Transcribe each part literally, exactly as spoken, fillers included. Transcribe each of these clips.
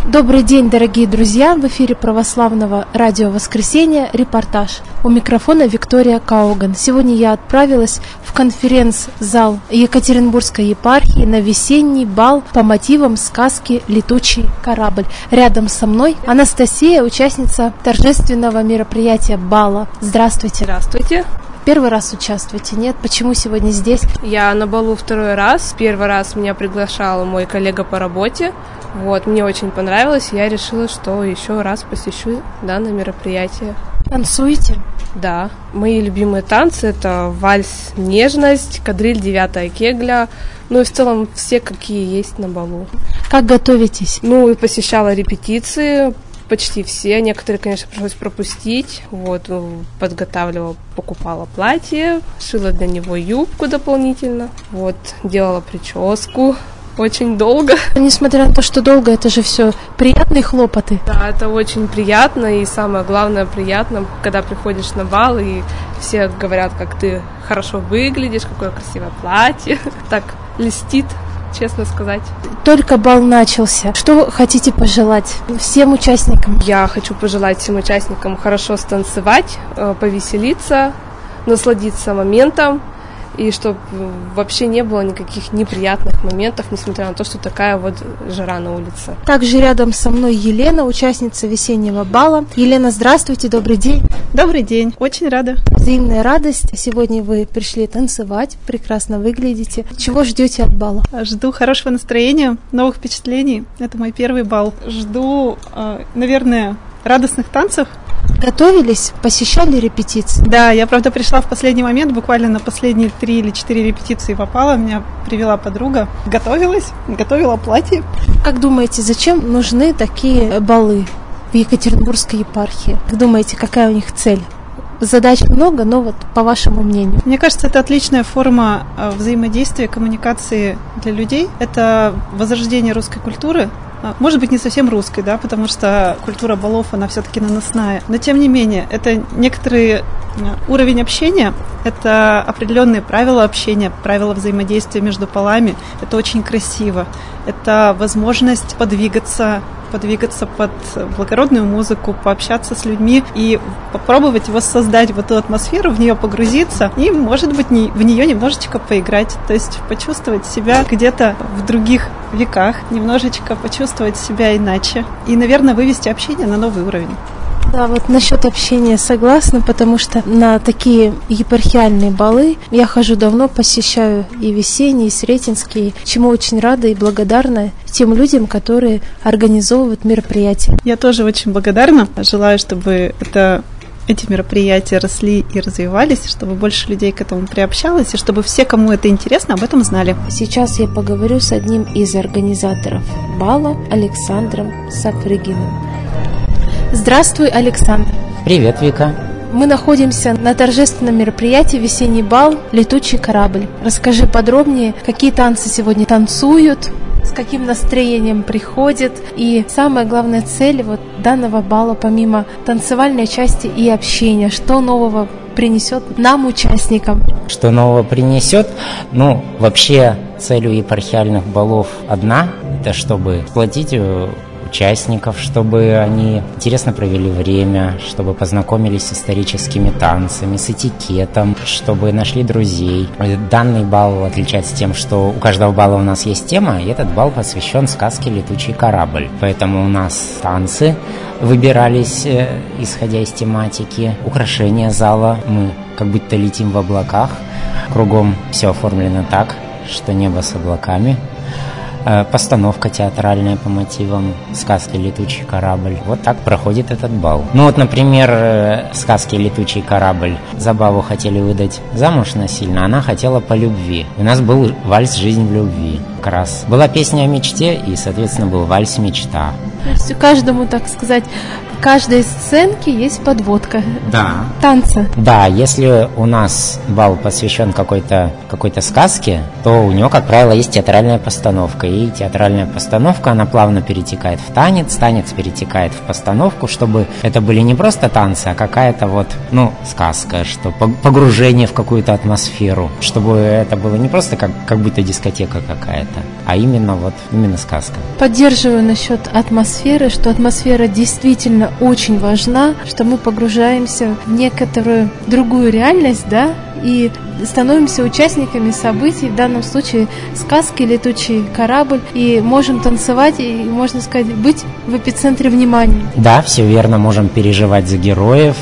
Добрый день, дорогие друзья! В эфире православного радио «Воскресенье» репортаж. У микрофона Виктория Кауган. Сегодня я отправилась в конференц-зал Екатеринбургской епархии на весенний бал по мотивам сказки «Летучий корабль». Рядом со мной Анастасия, участница торжественного мероприятия бала. Здравствуйте. Здравствуйте. Первый раз участвуете, нет? Почему сегодня здесь? Я на балу второй раз. Первый раз меня приглашал мой коллега по работе. Вот, мне очень понравилось, я решила, что еще раз посещу данное мероприятие. Танцуете? Да. Мои любимые танцы — это вальс «Нежность», кадриль «Девятая кегля», ну и в целом все, какие есть на балу. Как готовитесь? Ну и посещала репетиции, почти все. Некоторые, конечно, пришлось пропустить. Вот, подготавливала, покупала платье, шила для него юбку дополнительно. Вот, делала прическу. Очень долго. Несмотря на то, что долго, это же все приятные хлопоты. Да, это очень приятно, и самое главное приятно, когда приходишь на бал, и все говорят, как ты хорошо выглядишь, какое красивое платье. Так льстит, честно сказать. Только бал начался. Что хотите пожелать всем участникам? Я хочу пожелать всем участникам хорошо станцевать, повеселиться, насладиться моментом, и чтобы вообще не было никаких неприятных моментов, несмотря на то, что такая вот жара на улице. Также рядом со мной Елена, участница весеннего бала. Елена, здравствуйте, добрый день. Добрый день, очень рада. Взаимная радость. Сегодня вы пришли танцевать, прекрасно выглядите. Чего ждете от бала? Жду хорошего настроения, новых впечатлений. Это мой первый бал. Жду, наверное, радостных танцев. Готовились? Посещали репетиции? Да, я, правда, пришла в последний момент, буквально на последние три или четыре репетиции попала, меня привела подруга. Готовилась, готовила платье. Как думаете, зачем нужны такие балы в Екатеринбургской епархии? Как думаете, какая у них цель? Задач много, но вот по вашему мнению. Мне кажется, это отличная форма взаимодействия, коммуникации для людей. Это возрождение русской культуры. Может быть, не совсем русской, да, потому что культура балов, она все-таки наносная. Но, тем не менее, это некоторый уровень общения, это определенные правила общения, правила взаимодействия между полами. Это очень красиво. Это возможность подвигаться, подвигаться под благородную музыку, пообщаться с людьми и попробовать воссоздать вот эту атмосферу, в нее погрузиться и, может быть, в нее немножечко поиграть. То есть почувствовать себя где-то в других веках, немножечко почувствовать себя иначе и, наверное, вывести общение на новый уровень. Да, вот насчет общения согласна, потому что на такие епархиальные балы я хожу давно, посещаю и весенние, и сретенские, чему очень рада и благодарна тем людям, которые организовывают мероприятия. Я тоже очень благодарна. Желаю, чтобы это... эти мероприятия росли и развивались, чтобы больше людей к этому приобщалось, и чтобы все, кому это интересно, об этом знали. Сейчас я поговорю с одним из организаторов бала, Александром Сапрыгиным. Здравствуй, Александр. Привет, Вика. Мы находимся на торжественном мероприятии «Весенний бал. Летучий корабль». Расскажи подробнее, какие танцы сегодня танцуют, с каким настроением приходят, и самая главная цель вот данного бала, помимо танцевальной части и общения, что нового принесет нам, участникам? Что нового принесет? Ну, вообще, целью епархиальных балов одна, это чтобы сплотить участников, чтобы они интересно провели время, чтобы познакомились с историческими танцами, с этикетом, чтобы нашли друзей. Данный бал отличается тем, что у каждого бала у нас есть тема, и этот бал посвящен сказке «Летучий корабль». Поэтому у нас танцы выбирались, исходя из тематики, украшения зала. Мы как будто летим в облаках. Кругом все оформлено так, что небо с облаками. Постановка театральная по мотивам сказки «Летучий корабль». Вот так проходит этот бал. Ну вот, например, в сказке «Летучий корабль» Забаву хотели выдать замуж насильно, она хотела по любви. У нас был вальс «Жизнь в любви». Как раз была песня о мечте, и, соответственно, был вальс «Мечта». То есть каждому, так сказать, В каждой сценке есть подводка. Да. Танца. Да, если у нас бал посвящен какой-то, какой-то сказке, то у него, как правило, есть театральная постановка. И театральная постановка, она плавно перетекает в танец, танец перетекает в постановку, чтобы это были не просто танцы, а какая-то вот, ну, сказка, что погружение в какую-то атмосферу, чтобы это было не просто как, как будто дискотека какая-то, а именно вот, именно сказка. Поддерживаю насчет атмосферы, что атмосфера действительно очень важна, что мы погружаемся в некоторую другую реальность, да, и становимся участниками событий, в данном случае сказки «Летучий корабль», и можем танцевать, и, можно сказать, быть в эпицентре внимания. Да, все верно, можем переживать за героев,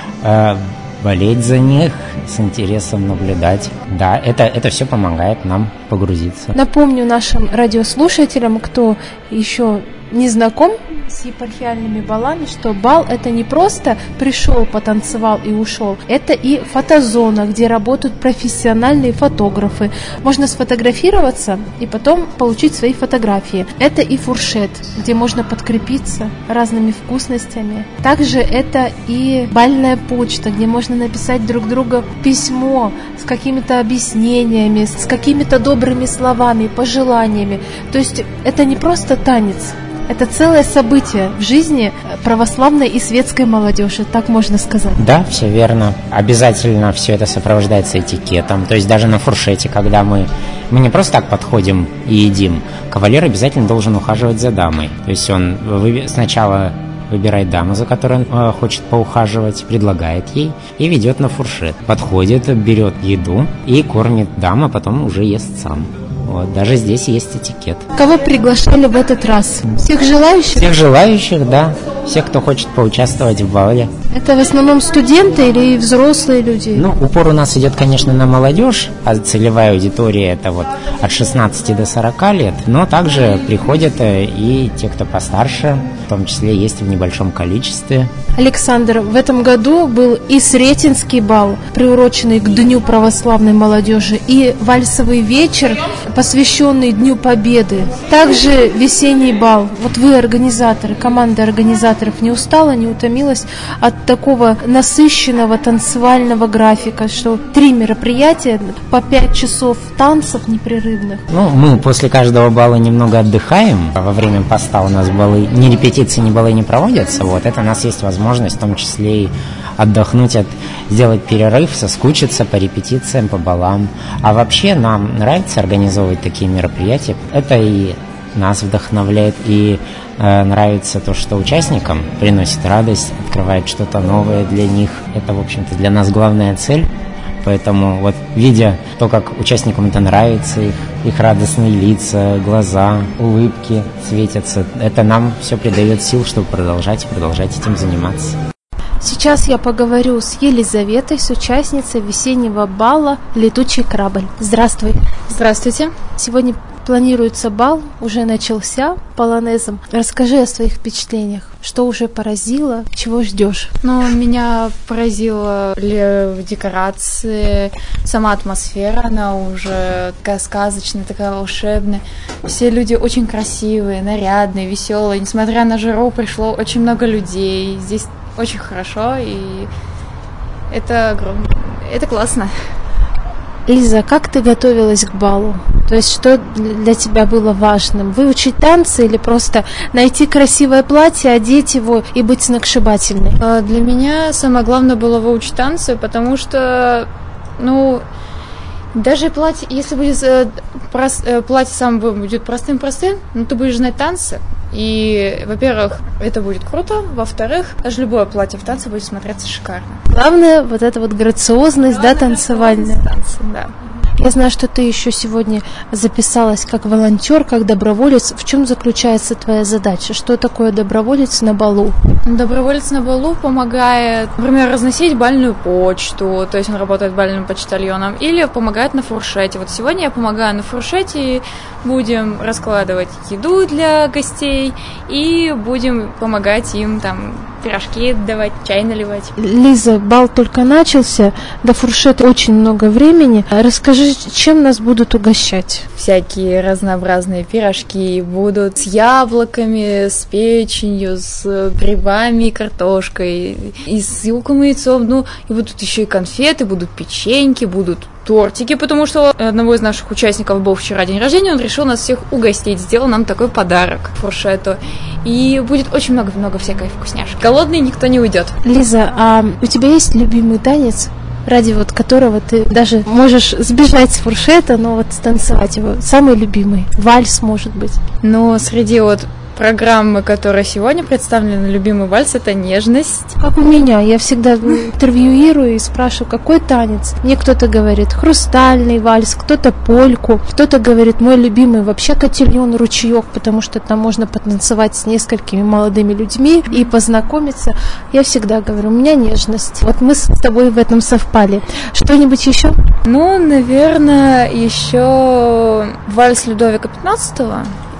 э, болеть за них, с интересом наблюдать. Да, это, это все помогает нам погрузиться. Напомню нашим радиослушателям, кто еще не знаком с епархиальными балами, что бал — это не просто пришел, потанцевал и ушел. Это и фотозона, где работают профессиональные фотографы. Можно сфотографироваться и потом получить свои фотографии. Это и фуршет, где можно подкрепиться разными вкусностями. Также это и бальная почта, где можно написать друг другу письмо с какими-то объяснениями, с какими-то добрыми словами, пожеланиями. То есть это не просто танец. Это целое событие в жизни православной и светской молодежи, так можно сказать. Да, все верно. Обязательно все это сопровождается этикетом. То есть даже на фуршете, когда мы, мы не просто так подходим и едим, кавалер обязательно должен ухаживать за дамой. То есть он вы... сначала выбирает даму, за которой он э, хочет поухаживать, предлагает ей и ведет на фуршет. Подходит, берет еду и кормит даму, а потом уже ест сам. Вот, даже здесь есть этикет. Кого приглашали в этот раз? Всех желающих? Всех желающих, да. Всех, кто хочет поучаствовать в бале. Это в основном студенты или взрослые люди? Ну, упор у нас идет, конечно, на молодежь, а целевая аудитория это вот от шестнадцати до сорока лет, но также приходят и те, кто постарше, в том числе есть в небольшом количестве. Александр, в этом году был и Сретенский бал, приуроченный к Дню православной молодежи, и вальсовый вечер, посвященный Дню Победы. Также весенний бал. Вот вы, организаторы, команда организаторов, не устала, не утомилась от такого насыщенного танцевального графика, что три мероприятия по пять часов танцев непрерывных? Ну, мы после каждого бала немного отдыхаем. Во время поста у нас балы, ни репетиции, ни балы не проводятся. Вот это у нас есть возможность в том числе и отдохнуть, от, сделать перерыв, соскучиться по репетициям, по балам. А вообще нам нравится организовывать такие мероприятия. Это и нас вдохновляет, и э, нравится то, что участникам приносит радость, открывает что-то новое для них. Это, в общем-то, для нас главная цель. Поэтому вот видя то, как участникам это нравится, их, их радостные лица, глаза, улыбки светятся, это нам все придает сил, чтобы продолжать и продолжать этим заниматься. Сейчас я поговорю с Елизаветой, с участницей весеннего бала «Летучий корабль». Здравствуй. Здравствуйте. Сегодня планируется бал, уже начался полонезом. Расскажи о своих впечатлениях. Что уже поразило, чего ждешь? Ну, меня поразила декорации, сама атмосфера, она уже такая сказочная, такая волшебная. Все люди очень красивые, нарядные, веселые. Несмотря на жару, пришло очень много людей. Здесь очень хорошо, и это, это классно. Лиза, как ты готовилась к балу? То есть, что для тебя было важным? Выучить танцы или просто найти красивое платье, одеть его и быть сногсшибательной? Для меня самое главное было выучить танцы, потому что, ну, даже платье, если будет прост, платье сам будет простым-простым, но ты будешь знать танцы. И, во-первых, это будет круто, во-вторых, даже любое платье в танце будет смотреться шикарно. Главное, вот эта вот грациозность, Главное, да, танцевальная. Танцы, да. Я знаю, что ты еще сегодня записалась как волонтер, как доброволец. В чем заключается твоя задача? Что такое доброволец на балу? Доброволец на балу помогает, например, разносить бальную почту, то есть он работает бальным почтальоном, или помогает на фуршете. Вот сегодня я помогаю на фуршете, будем раскладывать еду для гостей и будем помогать им там пирожки давать, чай наливать. Лиза, бал только начался, до фуршета очень много времени. Расскажи, чем нас будут угощать? Всякие разнообразные пирожки будут с яблоками, с печенью, с грибами и картошкой, и с луком и яйцом. Ну, и будут еще и конфеты, будут печеньки, будут тортики, потому что у одного из наших участников был вчера день рождения, он решил нас всех угостить, сделал нам такой подарок фуршету. И будет очень много-много всякой вкусняшки. Голодный никто не уйдет. Лиза, а у тебя есть любимый танец, ради вот которого ты даже можешь сбежать с фуршета, но вот станцевать его? Самый любимый? Вальс, может быть? Но среди вот программы, которая сегодня представлена, любимый вальс — это «Нежность». Как у меня. Я всегда интервьюирую и спрашиваю, какой танец. Мне кто-то говорит хрустальный вальс, кто-то польку, кто-то говорит, мой любимый вообще котельон, ручеек, потому что там можно потанцевать с несколькими молодыми людьми и познакомиться. Я всегда говорю, у меня «Нежность». Вот мы с тобой в этом совпали. Что-нибудь еще? Ну, наверное, еще вальс Людовика пятнадцатого.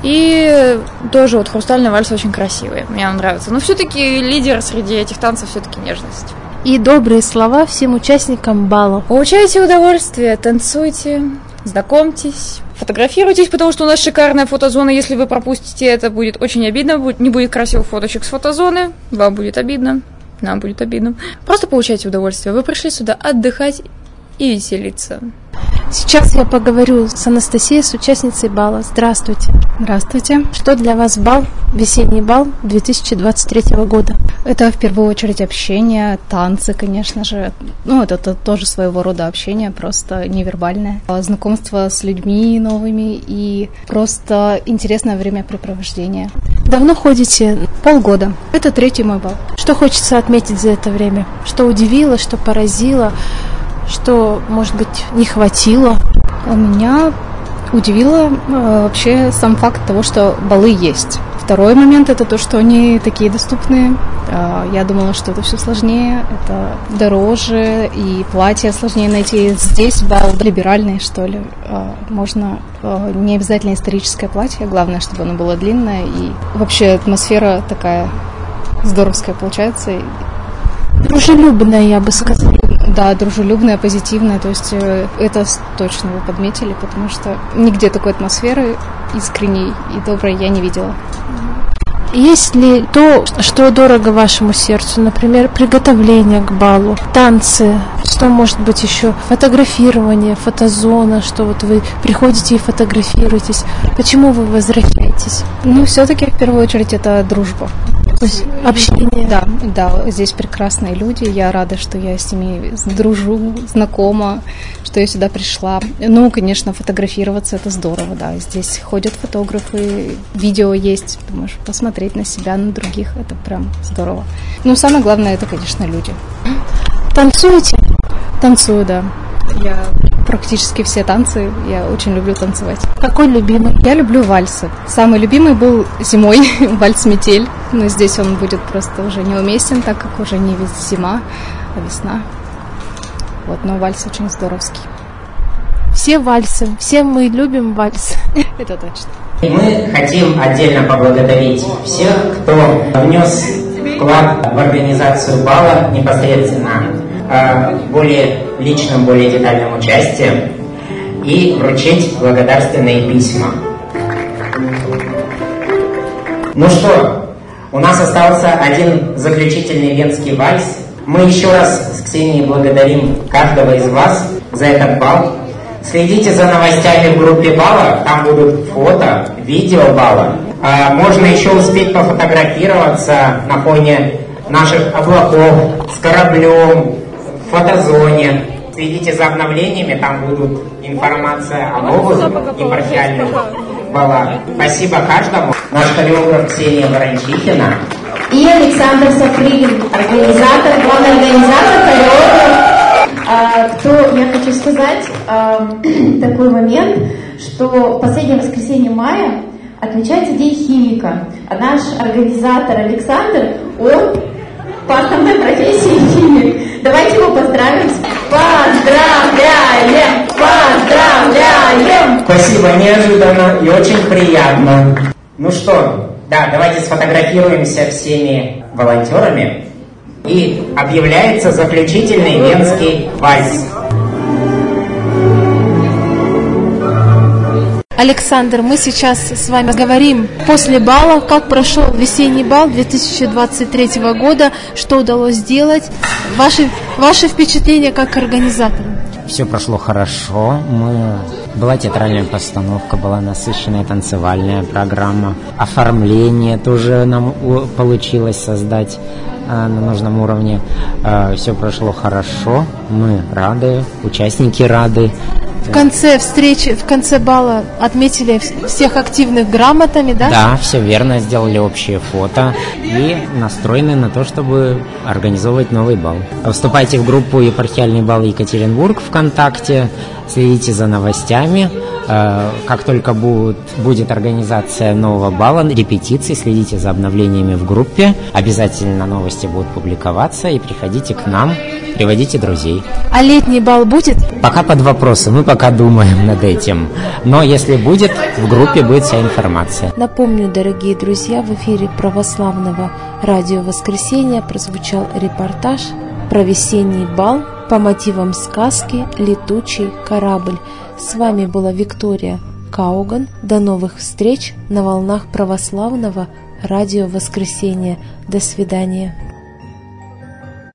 И тоже вот хрустальный вальс очень красивый, мне он нравится. Но все-таки лидер среди этих танцев все-таки «Нежность». И добрые слова всем участникам бала. Получайте удовольствие, танцуйте, знакомьтесь, фотографируйтесь, потому что у нас шикарная фотозона. Если вы пропустите это, будет очень обидно. Не будет красивых фоточек с фотозоны, вам будет обидно, нам будет обидно. Просто получайте удовольствие. Вы пришли сюда отдыхать и веселиться. Сейчас я поговорю с Анастасией, с участницей бала. Здравствуйте. Здравствуйте. Что для вас бал, весенний бал две тысячи двадцать третьего года? Это в первую очередь общение, танцы, конечно же. Ну, это, это тоже своего рода общение, просто невербальное. Знакомство с людьми новыми и просто интересное времяпрепровождение. Давно ходите? Полгода. Это третий мой бал. Что хочется отметить за это время? Что удивило, что поразило? Что, может быть, не хватило? У меня удивило э, вообще сам факт того, что балы есть. Второй момент — это то, что они такие доступные. Э, я думала, что это все сложнее, это дороже, и платья сложнее найти. Здесь бал либеральный, что ли. Э, можно э, не обязательно историческое платье, главное, чтобы оно было длинное. И вообще атмосфера такая здоровская получается. Дружелюбная, я бы сказала. Да, дружелюбная, позитивная, то есть это точно вы подметили, потому что нигде такой атмосферы искренней и доброй я не видела. Есть ли то, что дорого вашему сердцу, например, приготовление к балу, танцы, что может быть еще, фотографирование, фотозона, что вот вы приходите и фотографируетесь, почему вы возвращаетесь? Ну, все-таки в первую очередь это дружба. То есть общение. Да, да, здесь прекрасные люди, я рада, что я с ними дружу, знакома, что я сюда пришла. Ну, конечно, фотографироваться — это здорово, да, здесь ходят фотографы, видео есть, ты можешь посмотреть на себя, на других, это прям здорово. Ну, самое главное — это, конечно, люди. Танцуете? Танцую, да. Я практически все танцы, я очень люблю танцевать. Какой любимый? Я люблю вальсы. Самый любимый был зимой вальс «Метель», но здесь он будет просто уже неуместен, так как уже не зима, а весна. Вот, но вальс очень здоровский. Все вальсы, все мы любим вальс. Это точно. И мы хотим отдельно поблагодарить всех, кто внес вклад в организацию бала непосредственно более личным, более детальным участием, и вручить благодарственные письма. Ну что, у нас остался один заключительный венский вальс. Мы еще раз с Ксенией благодарим каждого из вас за этот бал. Следите за новостями в группе бала, там будут фото, видео бала. Можно еще успеть пофотографироваться на фоне наших облаков с кораблем, в фотозоне. Следите за обновлениями, там будут информация о новых епархиальных балах. Спасибо каждому. Наш хореограф Ксения Ворончихина. И Александр Сапрыгин, организатор, главный организатор, хореограф. А, кто, я хочу сказать а, такой момент, что последнее воскресенье мая отмечается День химика. А наш организатор Александр, он по основной профессии химик. Давайте его поздравим. Поздравляем! Поздравляем! Спасибо, неожиданно и очень приятно. Ну что, Да, давайте сфотографируемся всеми волонтерами. И объявляется заключительный венский вальс. Александр, мы сейчас с вами говорим после бала, как прошел весенний бал две тысячи двадцать третьего года, что удалось сделать, ваши, ваши впечатления как организатора. Все прошло хорошо. Мы... Была театральная постановка, была насыщенная танцевальная программа. Оформление тоже нам получилось создать на нужном уровне. Все прошло хорошо. Мы рады, участники рады. В конце встречи, в конце бала отметили всех активных грамотами, да? Да, все верно, сделали общее фото и настроены на то, чтобы организовывать новый бал. Вступайте в группу «Епархиальный бал Екатеринбург» ВКонтакте, следите за новостями. Как только будет, будет организация нового бала, репетиции, следите за обновлениями в группе. Обязательно новости будут публиковаться, и приходите к нам, приводите друзей. А летний бал будет? Пока под вопросом, мы пока думаем над этим. Но если будет, в группе будет вся информация. Напомню, дорогие друзья, в эфире православного радио «Воскресенье» прозвучал репортаж про весенний бал по мотивам сказки «Летучий корабль». С вами была Виктория Кауган. До новых встреч на волнах православного радио «Воскресенье». До свидания.